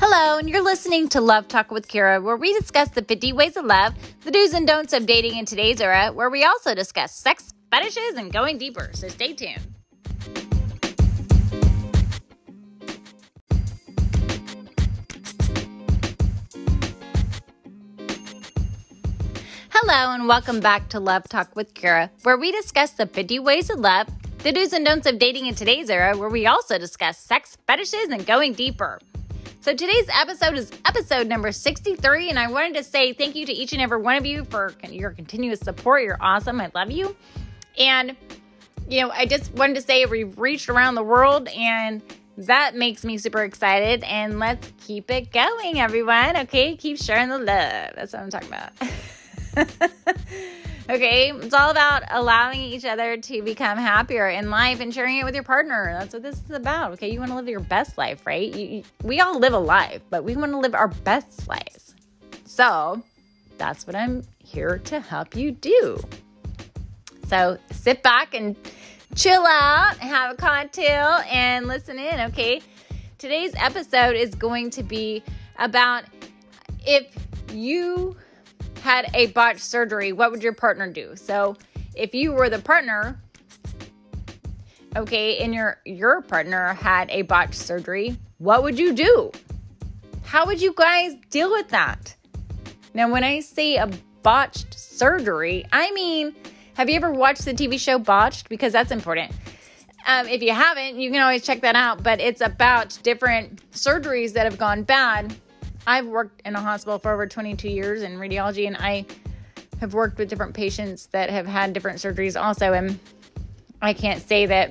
Hello, and you're listening to Love Talk with Kira, where we discuss the 50 ways of love, the do's and don'ts of dating in today's era, where we also discuss sex, fetishes, and going deeper. So stay tuned. Hello, and welcome back to Love Talk with Kira, where we discuss the 50 ways of love, the do's and don'ts of dating in today's era, where we also discuss sex, fetishes, and going deeper. So today's episode is episode number 63, and I wanted to say thank you to each and every one of you for your continuous support. You're awesome. I love you. And, I just wanted to say we've reached around the world, and that makes me super excited. And let's keep it going, everyone. Okay, keep sharing the love. That's what I'm talking about. Okay, it's all about allowing each other to become happier in life and sharing it with your partner. That's what this is about, okay? You want to live your best life, right? We all live a life, but we want to live our best lives. So that's what I'm here to help you do. So sit back and chill out, have a cocktail, and listen in, okay? Today's episode is going to be about if you had a botched surgery, what would your partner do? So if you were the partner, okay, and your partner had a botched surgery, what would you do? How would you guys deal with that? Now, when I say a botched surgery, I mean, have you ever watched the TV show Botched? Because that's important. If you haven't, you can always check that out, but it's about different surgeries that have gone bad. I've worked in a hospital for over 22 years in radiology, and I have worked with different patients that have had different surgeries also. And I can't say that,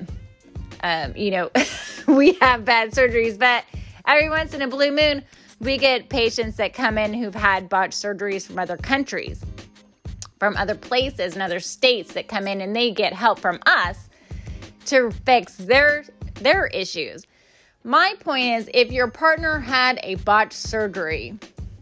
we have bad surgeries, but every once in a blue moon, we get patients that come in who've had botched surgeries from other countries, from other places and other states that come in, and they get help from us to fix their issues. My point is, if your partner had a botched surgery,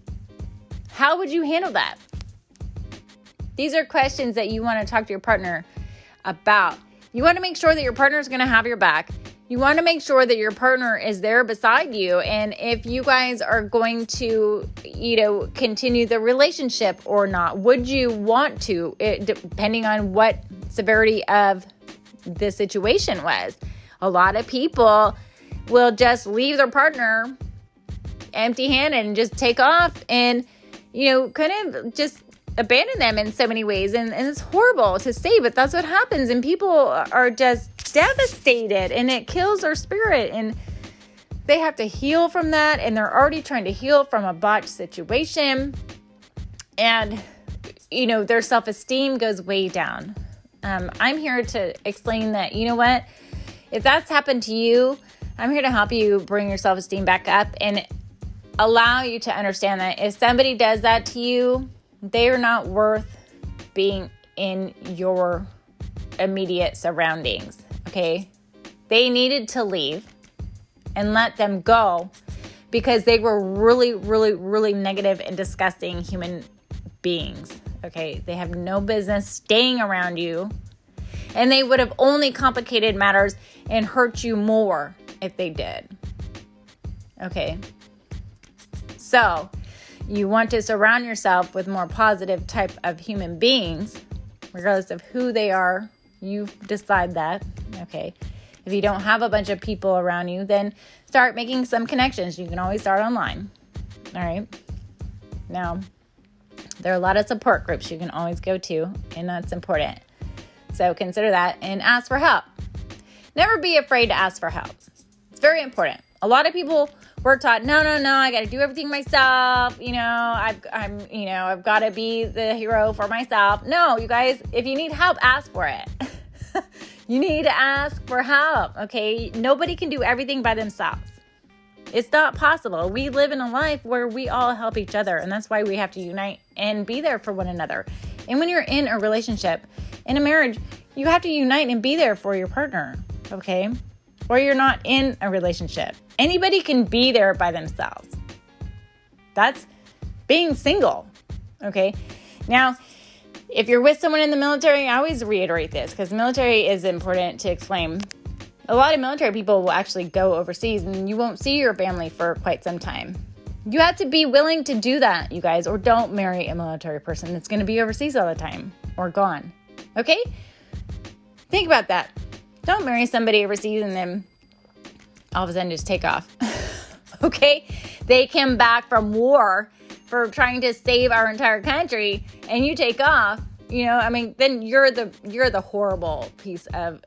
how would you handle that? These are questions that you want to talk to your partner about. You want to make sure that your partner is going to have your back. You want to make sure that your partner is there beside you. And if you guys are going to, continue the relationship or not, would you want to, depending on what severity of the situation was. A lot of people will just leave their partner empty-handed and just take off and, kind of just abandon them in so many ways. And it's horrible to say, but that's what happens. And people are just devastated, and it kills their spirit. And they have to heal from that. And they're already trying to heal from a botched situation. And, their self-esteem goes way down. I'm here to explain that, if that's happened to you, I'm here to help you bring your self-esteem back up and allow you to understand that if somebody does that to you, they are not worth being in your immediate surroundings, okay? They needed to leave and let them go because they were really, really, really negative and disgusting human beings, okay? They have no business staying around you, and they would have only complicated matters and hurt you more if they did. Okay. So you want to surround yourself with more positive type of human beings, regardless of who they are. You decide that. Okay. If you don't have a bunch of people around you, then start making some connections. You can always start online. All right. Now, there are a lot of support groups you can always go to, and that's important. So consider that and ask for help. Never be afraid to ask for help. It's very important. A lot of people were taught, no, I got to do everything myself. I've got to be the hero for myself. No, you guys, if you need help, ask for it. You need to ask for help, okay? Nobody can do everything by themselves. It's not possible. We live in a life where we all help each other, and that's why we have to unite and be there for one another. And when you're in a relationship, in a marriage, you have to unite and be there for your partner, okay? Or you're not in a relationship. Anybody can be there by themselves. That's being single, okay? Now, if you're with someone in the military, I always reiterate this because the military is important to explain. A lot of military people will actually go overseas and you won't see your family for quite some time. You have to be willing to do that, you guys, or don't marry a military person that's going to be overseas all the time or gone. Okay? Think about that. Don't marry somebody overseas and then all of a sudden just take off. Okay? They came back from war for trying to save our entire country and you take off, then you're the horrible piece of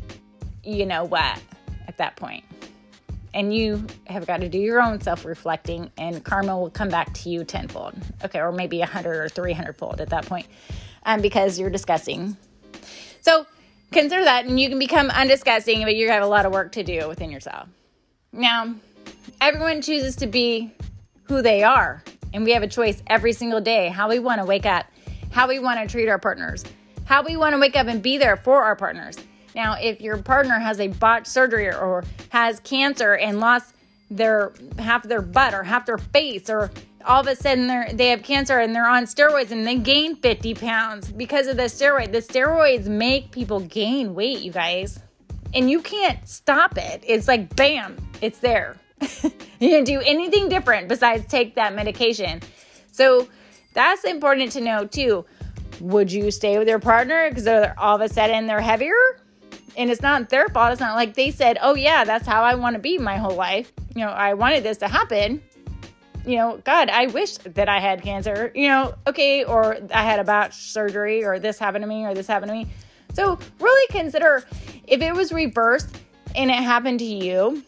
what at that point. And you have got to do your own self-reflecting and karma will come back to you tenfold. Okay, or maybe 100 or 300-fold at that point because you're disgusting. So consider that and you can become undisgusting, but you have a lot of work to do within yourself. Now, everyone chooses to be who they are. And we have a choice every single day how we want to wake up, how we want to treat our partners, how we want to wake up and be there for our partners. Now, if your partner has a botched surgery or has cancer and lost half their butt or half their face, or all of a sudden they have cancer and they're on steroids and they gain 50 pounds because of the steroids make people gain weight, you guys. And you can't stop it. It's like, bam, it's there. You didn't do anything different besides take that medication. So that's important to know too. Would you stay with your partner because all of a sudden they're heavier? And it's not their fault. It's not like they said, oh yeah, that's how I want to be my whole life. I wanted this to happen. God, I wish that I had cancer, okay. Or I had a botched surgery or this happened to me or this happened to me. So really consider if it was reversed and it happened to you,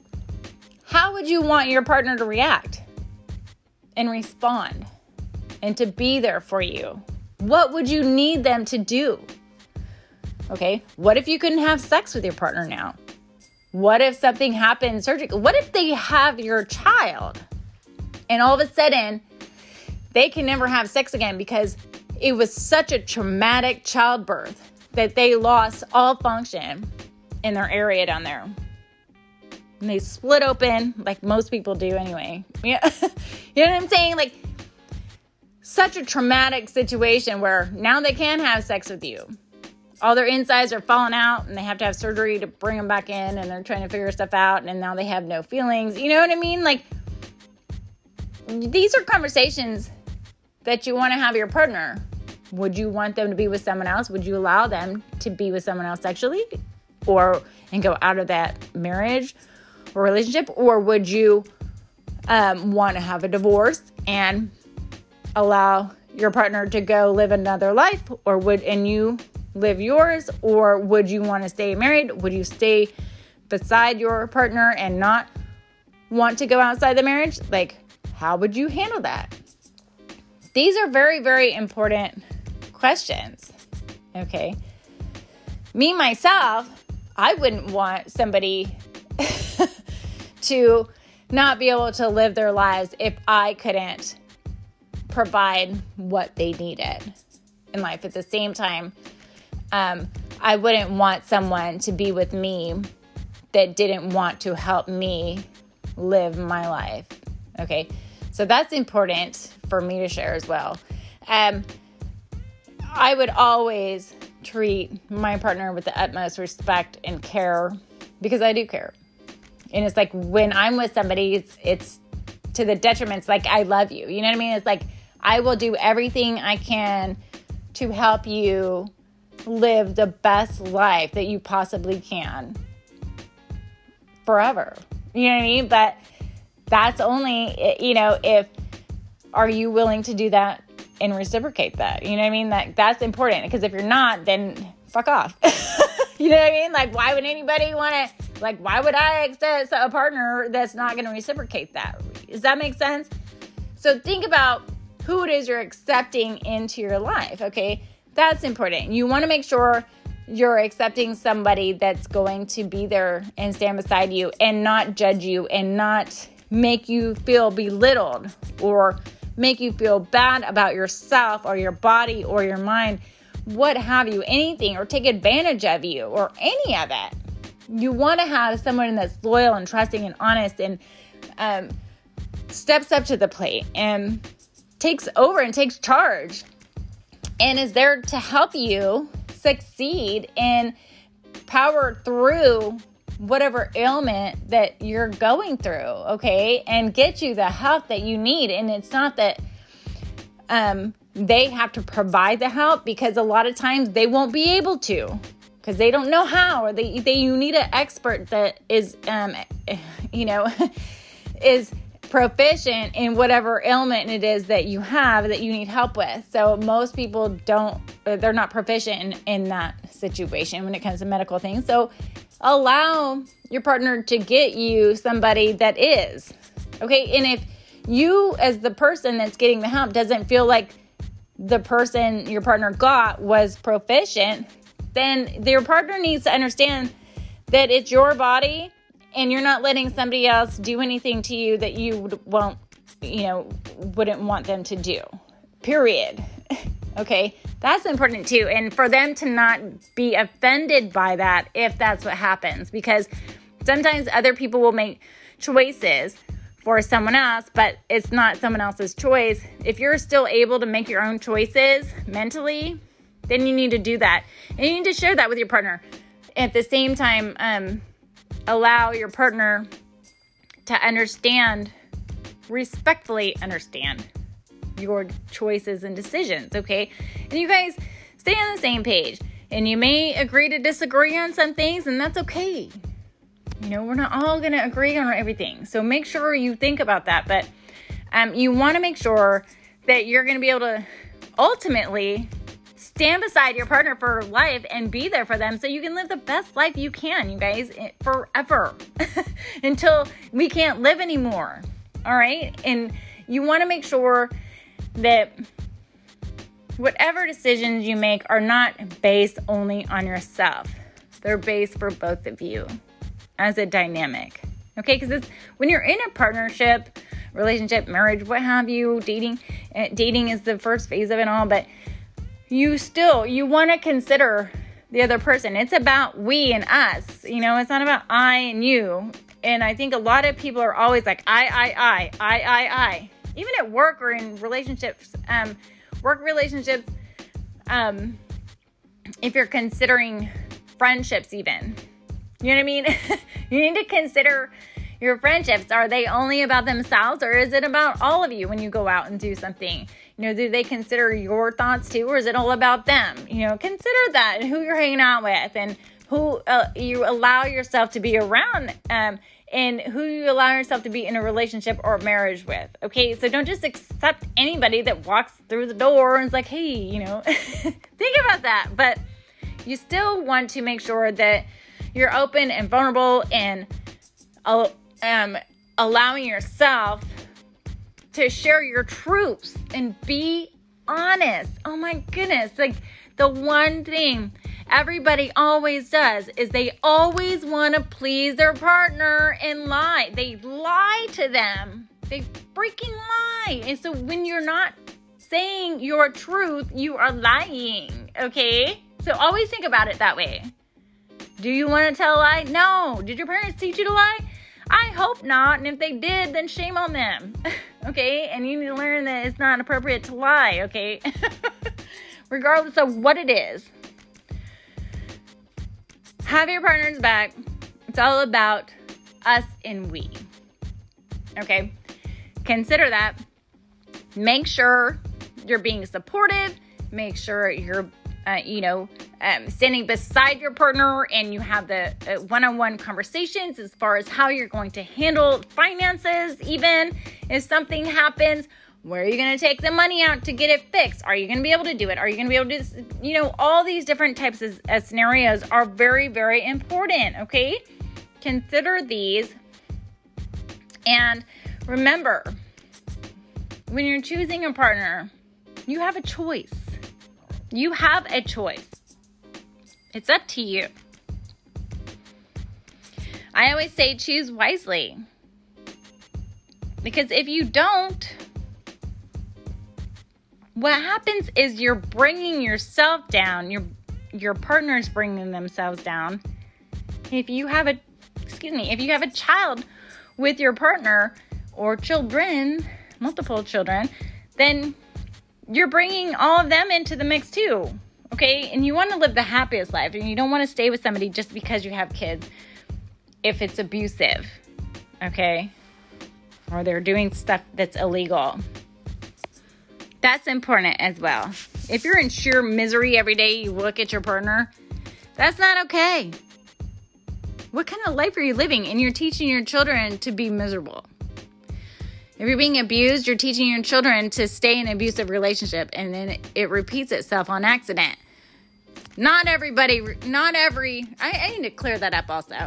how would you want your partner to react and respond and to be there for you? What would you need them to do? Okay, what if you couldn't have sex with your partner now? What if something happened surgically? What if they have your child and all of a sudden they can never have sex again because it was such a traumatic childbirth that they lost all function in their area down there? And they split open like most people do anyway. Yeah. You know what I'm saying? Like such a traumatic situation where now they can have sex with you. All their insides are falling out and they have to have surgery to bring them back in and they're trying to figure stuff out and now they have no feelings. You know what I mean? Like these are conversations that you want to have with your partner. Would you want them to be with someone else? Would you allow them to be with someone else sexually and go out of that marriage or relationship? Or would you want to have a divorce and allow your partner to go live another life? And you live yours? Or would you want to stay married? Would you stay beside your partner and not want to go outside the marriage? Like, how would you handle that? These are very, very important questions. Okay. Me, myself, I wouldn't want somebody to not be able to live their lives if I couldn't provide what they needed in life. At the same time, I wouldn't want someone to be with me that didn't want to help me live my life. Okay. So that's important for me to share as well. I would always treat my partner with the utmost respect and care because I do care. And it's like when I'm with somebody, it's to the detriment. It's like, I love you. You know what I mean? It's like, I will do everything I can to help you live the best life that you possibly can forever. You know what I mean? But that's only, are you willing to do that and reciprocate that? You know what I mean? That's important because if you're not, then fuck off. You know what I mean? Like, why would anybody want to, why would I accept a partner that's not going to reciprocate that? Does that make sense? So think about who it is you're accepting into your life, okay? That's important. You want to make sure you're accepting somebody that's going to be there and stand beside you and not judge you and not make you feel belittled or make you feel bad about yourself or your body or your mind, what have you, anything, or take advantage of you or any of it. You want to have someone that's loyal and trusting and honest and steps up to the plate and takes over and takes charge and is there to help you succeed and power through whatever ailment that you're going through, okay? And get you the help that you need. And it's not that they have to provide the help, because a lot of times they won't be able to, because they don't know how, or you need an expert that is, is proficient in whatever ailment it is that you have that you need help with. So most people they're not proficient in that situation when it comes to medical things. So allow your partner to get you somebody that is, okay? And if you, as the person that's getting the help, doesn't feel like the person your partner got was proficient, then your partner needs to understand that it's your body and you're not letting somebody else do anything to you that you wouldn't want them to do, period. Okay, that's important too. And for them to not be offended by that if that's what happens, because sometimes other people will make choices for someone else, but it's not someone else's choice. If you're still able to make your own choices mentally, then you need to do that. And you need to share that with your partner. At the same time, allow your partner to respectfully understand your choices and decisions, okay? And you guys stay on the same page. And you may agree to disagree on some things, and that's okay. We're not all going to agree on everything. So make sure you think about that. But you want to make sure that you're going to be able to ultimately stand beside your partner for life and be there for them so you can live the best life you can, you guys, forever until we can't live anymore. All right? And you want to make sure that whatever decisions you make are not based only on yourself. They're based for both of you as a dynamic. Okay? Because when you're in a partnership, relationship, marriage, what have you, dating is the first phase of it all, but you want to consider the other person. It's about we and us. It's not about I and you. And I think a lot of people are always like, I. Even at work or in relationships, if you're considering friendships even. You know what I mean? You need to consider your friendships. Are they only about themselves, or is it about all of you when you go out and do something? Do they consider your thoughts too, or is it all about them? Consider that, and who you're hanging out with, and who you allow yourself to be around, and who you allow yourself to be in a relationship or marriage with. Okay, so don't just accept anybody that walks through the door and is like, hey, think about that. But you still want to make sure that you're open and vulnerable and allowing yourself to share your truths and be honest. Oh my goodness. Like, the one thing everybody always does is they always want to please their partner and lie. They lie to them. They freaking lie. And so when you're not saying your truth, you are lying. Okay? So always think about it that way. Do you want to tell a lie? No. Did your parents teach you to lie? I hope not. And if they did, then shame on them. Okay? And you need to learn that it's not appropriate to lie. Okay? Regardless of what it is. Have your partner's back. It's all about us and we. Okay? Consider that. Make sure you're being supportive. Make sure you're, standing beside your partner, and you have the one-on-one conversations as far as how you're going to handle finances. Even if something happens, where are you going to take the money out to get it fixed? Are you going to be able to do it? Are you going to be able to do this? All these different types of scenarios are very, very important. Okay? Consider these. And remember, when you're choosing a partner, you have a choice. You have a choice. It's up to you. I always say choose wisely. Because if you don't, what happens is you're bringing yourself down. Your partner's bringing themselves down. If you have a child with your partner, or children, multiple children, then you're bringing all of them into the mix too, okay? And you want to live the happiest life, and you don't want to stay with somebody just because you have kids. if it's abusive, okay? Or they're doing stuff that's illegal. That's important as well. If you're in sheer misery every day, you look at your partner, that's not okay. What kind of life are you living? And you're teaching your children to be miserable. If you're being abused, you're teaching your children to stay in an abusive relationship, and then it repeats itself on accident. I need to clear that up also.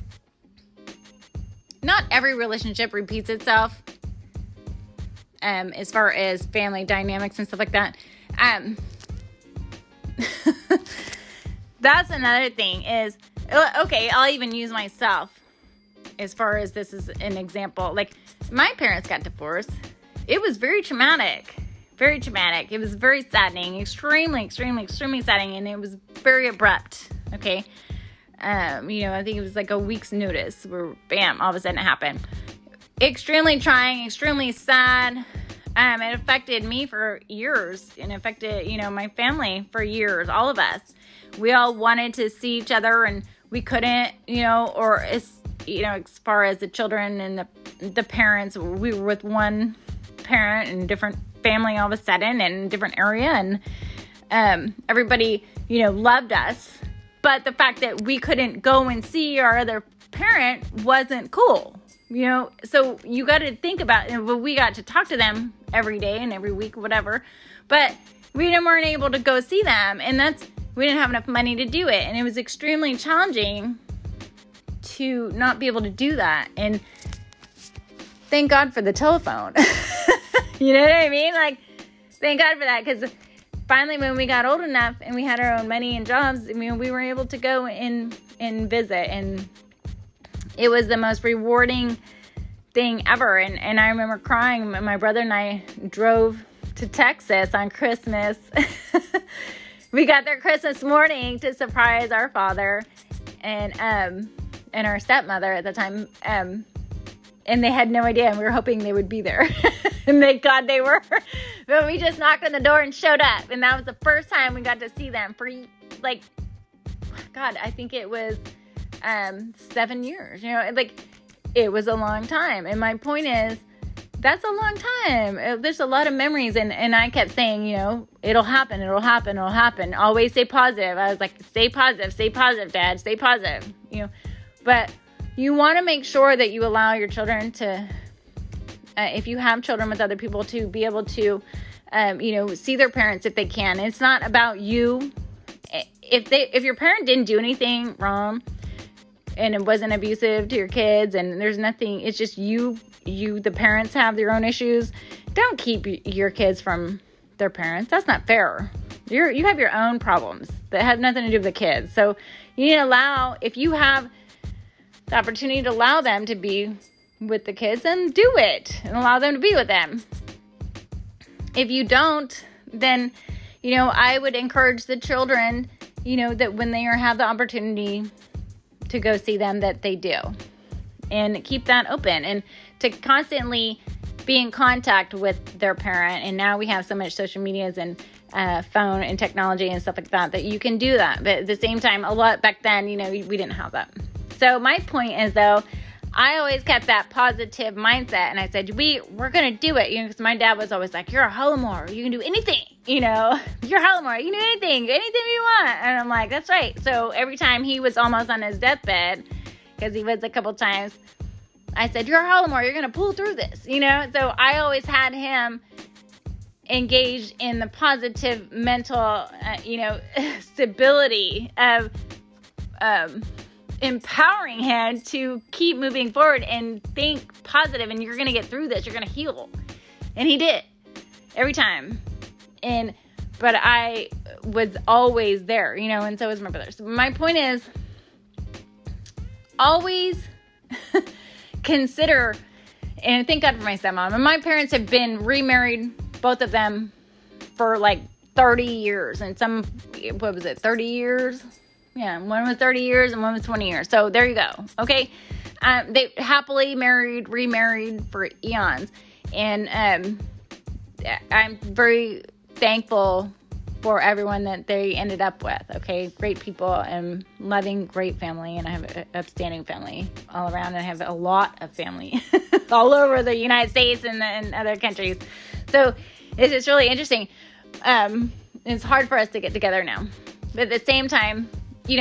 Not every relationship repeats itself, as far as family dynamics and stuff like that. That's another thing is, okay, I'll even use myself as far as this is an example. Like, my parents got divorced. It was very traumatic. Very traumatic. It was very saddening. Extremely, extremely, extremely saddening. And it was very abrupt. Okay. I think it was like a week's notice where, bam, all of a sudden it happened. Extremely trying, extremely sad. It affected me for years, and affected, my family for years, all of us. We all wanted to see each other, and we couldn't, as far as the children and the parents, we were with one parent in a different family all of a sudden, in a different area, and everybody, loved us. But the fact that we couldn't go and see our other parent wasn't cool. So you got to think about it. We got to talk to them every day and every week, whatever. But we weren't able to go see them. And we didn't have enough money to do it. And it was extremely challenging to not be able to do that. And thank God for the telephone. You know what I mean? Like, thank God for that. Because finally, when we got old enough and we had our own money and jobs, we were able to go and visit. And it was the most rewarding thing ever. And I remember crying. My brother and I drove to Texas on Christmas. We got there Christmas morning to surprise our father and our stepmother at the time. And they had no idea, and we were hoping they would be there. And thank God they were. But we just knocked on the door and showed up. And that was the first time we got to see them for, I think it was 7 years. It was a long time. And my point is, that's a long time. There's a lot of memories. And I kept saying, it'll happen, it'll happen, it'll happen. Always stay positive. I was like, stay positive, Dad, stay positive. But you want to make sure that you allow your children to, if you have children with other people, to be able to, see their parents if they can. It's not about you. If your parent didn't do anything wrong and it wasn't abusive to your kids and there's nothing, it's just you, the parents have their own issues. Don't keep your kids from their parents. That's not fair. You have your own problems that have nothing to do with the kids. So you need to allow, if you have the opportunity to allow them to be with the kids, then do it and allow them to be with them. If you don't, then, I would encourage the children, that when they have the opportunity to go see them, that they do, and keep that open, and to constantly be in contact with their parent. And now we have so much social medias and phone and technology and stuff like that you can do that. But at the same time, a lot back then, we didn't have that. So my point is, though, I always kept that positive mindset, and I said, we're going to do it, because my dad was always like, you're a Hullamore, you can do anything, you're Hullamore, you can do anything you want, and I'm like, that's right. So every time he was almost on his deathbed, because he was a couple times, I said, you're a Hullamore, you're going to pull through this, so I always had him engaged in the positive mental, stability of, empowering him to keep moving forward and think positive, and you're going to get through this, you're going to heal. And he did every time. But I was always there, and so was my brother. So my point is, always consider, and thank God for my stepmom. And my parents have been remarried, both of them, for 30 years. And 30 years? Yeah, one was 30 years and one was 20 years. So there you go. Okay. They happily remarried for eons. And I'm very thankful for everyone that they ended up with. Okay, great people and loving, great family, and I have an upstanding family all around, and I have a lot of family all over the United States and other countries. So it's just really interesting. It's hard for us to get together now, but at the same time,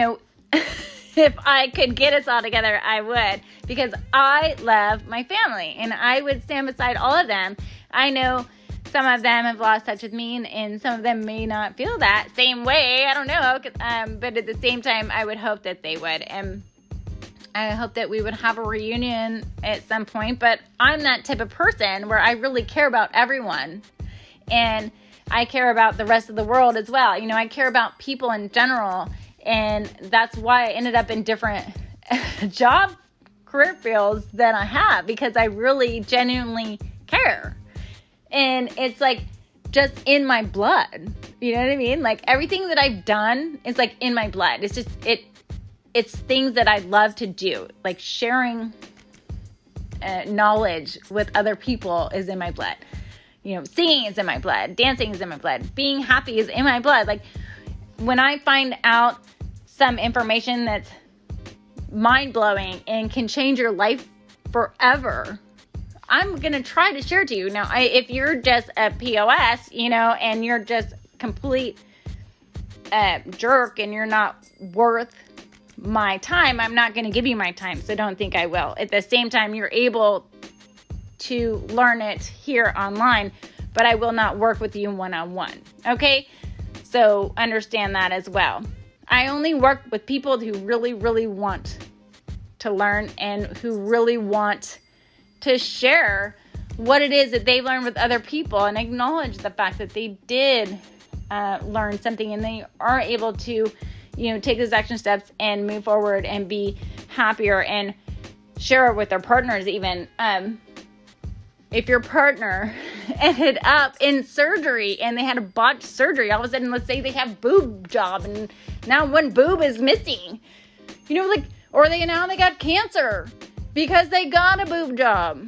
if I could get us all together, I would, because I love my family and I would stand beside all of them. I know some of them have lost touch with me, and some of them may not feel that same way. I don't know. But at the same time, I would hope that they would. And I hope that we would have a reunion at some point. But I'm that type of person where I really care about everyone. And I care about the rest of the world as well. I care about people in general. And that's why I ended up in different career fields than I have, because I really genuinely care. And it's like just in my blood. You know what I mean? Like everything that I've done is like in my blood. It's just, it's things that I love to do. Like sharing knowledge with other people is in my blood. Singing is in my blood. Dancing is in my blood. Being happy is in my blood. Like when I find out some information that's mind-blowing and can change your life forever, I'm going to try to share it to you. Now, if you're just a POS, and you're just complete jerk and you're not worth my time, I'm not going to give you my time. So don't think I will. At the same time, you're able to learn it here online, but I will not work with you one-on-one. Okay? So understand that as well. I only work with people who really, really want to learn and who really want to share what it is that they've learned with other people and acknowledge the fact that they did learn something and they are able to, take those action steps and move forward and be happier and share it with their partners even. If your partner ended up in surgery and they had a botched surgery, all of a sudden, let's say they have boob job and now one boob is missing, or they got cancer because they got a boob job,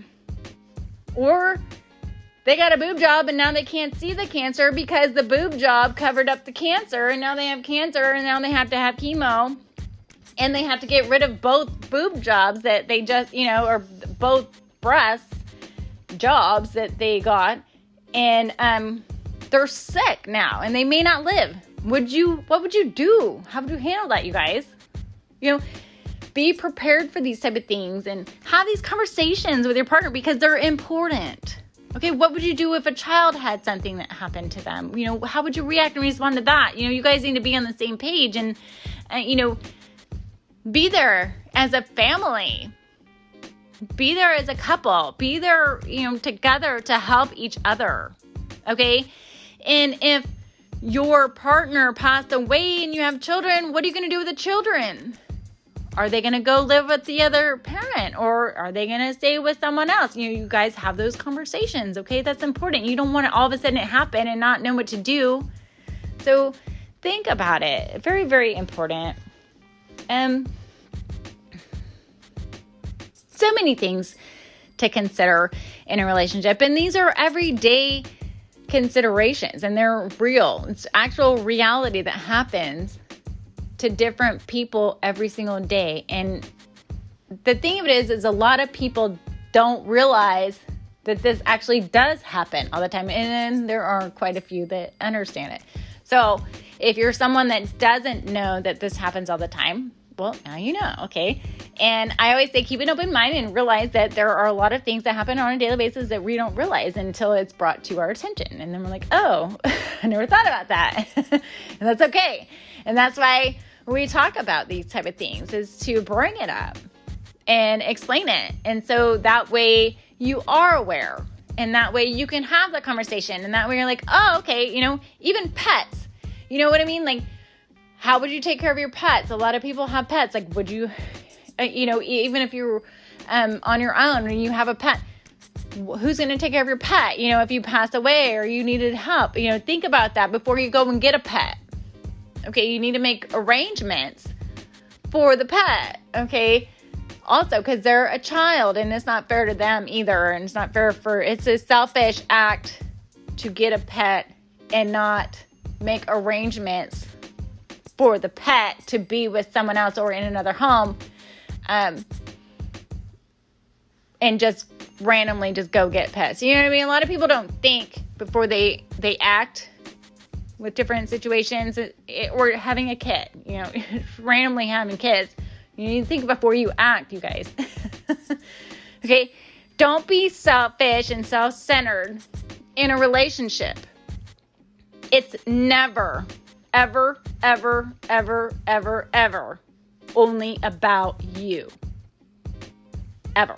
or they got a boob job and now they can't see the cancer because the boob job covered up the cancer, and now they have cancer and now they have to have chemo, and they have to get rid of both boob jobs that they just, or both breasts jobs that they got, and they're sick now and they may not live. What would you do? How would you handle that, you guys? Be prepared for these type of things and have these conversations with your partner because they're important. Okay, what would you do if a child had something that happened to them? How would you react and respond to that? You guys need to be on the same page and be there as a family. Be there as a couple. Be there, together to help each other. Okay? And if your partner passed away and you have children, what are you going to do with the children? Are they going to go live with the other parent, or are they going to stay with someone else? You guys have those conversations, okay? That's important. You don't want to all of a sudden it happen and not know what to do. So think about it. Very, very important. So many things to consider in a relationship, and these are everyday considerations, and they're real. It's actual reality that happens to different people every single day. And the thing of it is a lot of people don't realize that this actually does happen all the time, and there are quite a few that understand it. So if you're someone that doesn't know that this happens all the time, well, now you know, okay? And I always say keep an open mind and realize that there are a lot of things that happen on a daily basis that we don't realize until it's brought to our attention. And then we're like, oh, I never thought about that. And that's okay. And that's why we talk about these type of things, is to bring it up and explain it. And so that way you are aware, and that way you can have the conversation, and that way you're like, oh, okay, even pets, you know what I mean? Like, how would you take care of your pets? A lot of people have pets. Like, would you, even if you're on your own and you have a pet, who's going to take care of your pet? If you pass away or you needed help, think about that before you go and get a pet. Okay, you need to make arrangements for the pet, okay? Also, because they're a child, and it's not fair to them either, and it's not fair it's a selfish act to get a pet and not make arrangements for the pet to be with someone else or in another home, and just randomly just go get pets. You know what I mean? A lot of people don't think before they act with different situations, or having a kid, randomly having kids. You need to think before you act, you guys. Okay? Don't be selfish and self-centered in a relationship. It's never, ever, ever, ever, ever, ever only about you. Ever.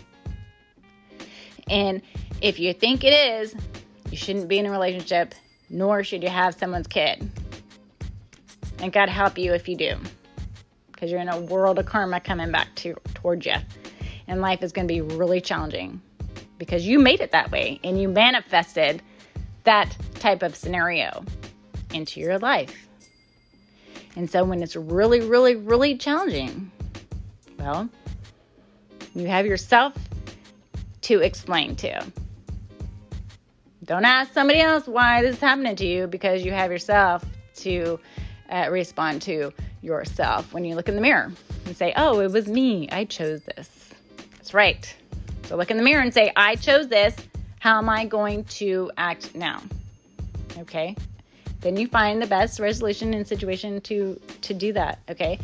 And if you think it is, you shouldn't be in a relationship, nor should you have someone's kid. And God help you if you do, because you're in a world of karma coming back towards you. And life is going to be really challenging because you made it that way and you manifested that type of scenario into your life. And so when it's really, really, really challenging, well, you have yourself to explain to. Don't ask somebody else why this is happening to you, because you have yourself to respond to yourself when you look in the mirror and say, oh, it was me. I chose this. That's right. So look in the mirror and say, I chose this. How am I going to act now? Okay. Then you find the best resolution and situation to do that. Okay.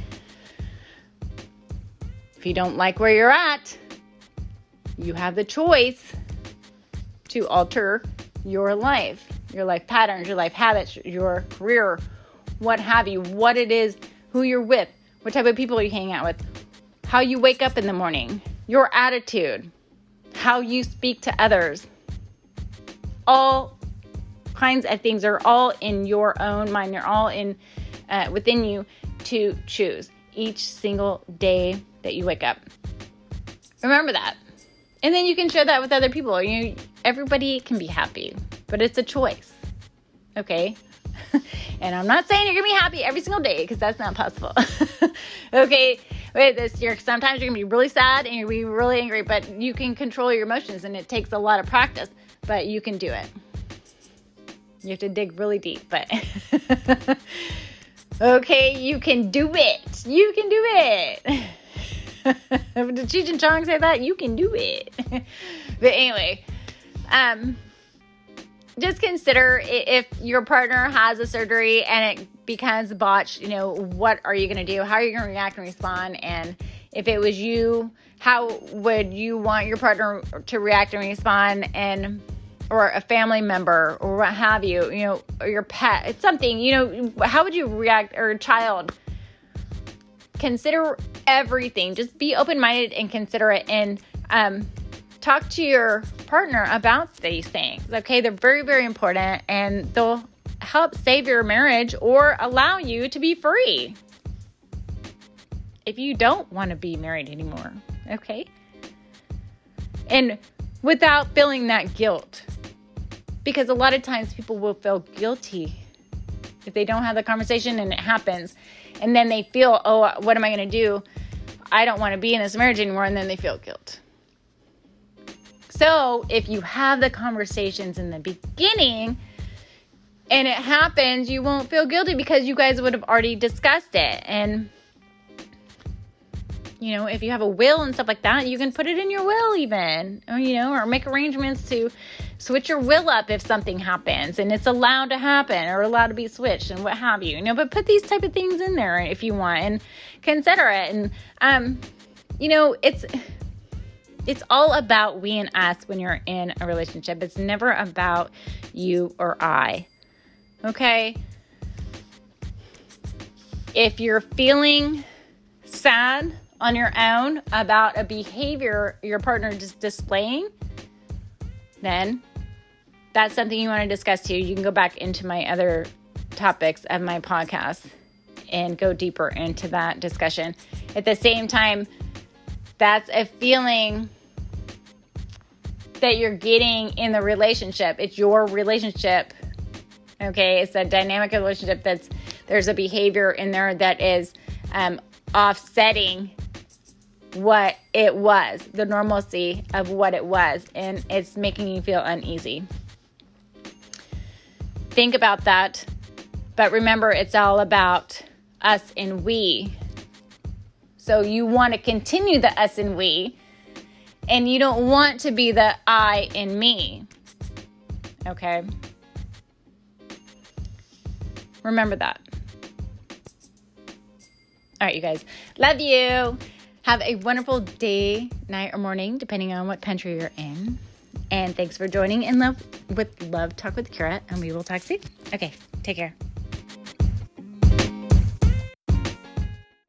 If you don't like where you're at, you have the choice to alter your life patterns, your life habits, your career, what have you, what it is, who you're with, what type of people you hang out with, how you wake up in the morning, your attitude, how you speak to others. All kinds of things are all in your own mind. They're all within you to choose each single day that you wake up. Remember that. And then you can share that with other people. Everybody can be happy, but it's a choice. Okay? And I'm not saying you're going to be happy every single day, because that's not possible. Okay? Sometimes you're going to be really sad and you're going to be really angry, but you can control your emotions, and it takes a lot of practice, but you can do it. You have to dig really deep, but okay, you can do it. You can do it. Did Cheech and Chong say that? You can do it. But anyway, just consider if your partner has a surgery and it becomes botched, what are you going to do? How are you going to react and respond? And if it was you, how would you want your partner to react and respond? Or a family member, or what have you, or your pet, it's something, how would you react, or a child? Consider everything. Just be open-minded and consider it, and talk to your partner about these things. Okay, they're very, very important, and they'll help save your marriage or allow you to be free if you don't want to be married anymore. Okay, and without feeling that guilt, because a lot of times people will feel guilty if they don't have the conversation and it happens. And then they feel, oh, what am I going to do? I don't want to be in this marriage anymore. And then they feel guilt. So if you have the conversations in the beginning and it happens, you won't feel guilty, because you guys would have already discussed it. And, if you have a will and stuff like that, you can put it in your will even, or make arrangements to switch your will up if something happens and it's allowed to happen or allowed to be switched and what have you, but put these type of things in there if you want, and consider it. And, it's all about we and us when you're in a relationship. It's never about you or I. Okay. If you're feeling sad on your own about a behavior your partner is displaying, then that's something you want to discuss too. You can go back into my other topics of my podcast and go deeper into that discussion. At the same time, that's a feeling that you're getting in the relationship. It's your relationship. Okay, it's a dynamic relationship there's a behavior in there that is offsetting what it was, the normalcy of what it was, and it's making you feel uneasy. Think about that. But remember, it's all about us and we. So you want to continue the us and we, and you don't want to be the I and me. Okay? Remember that. All right, you guys. Love you. Have a wonderful day, night, or morning, depending on what country you're in. And thanks for joining in Love Talk with Kira, and we will talk soon. Okay, take care.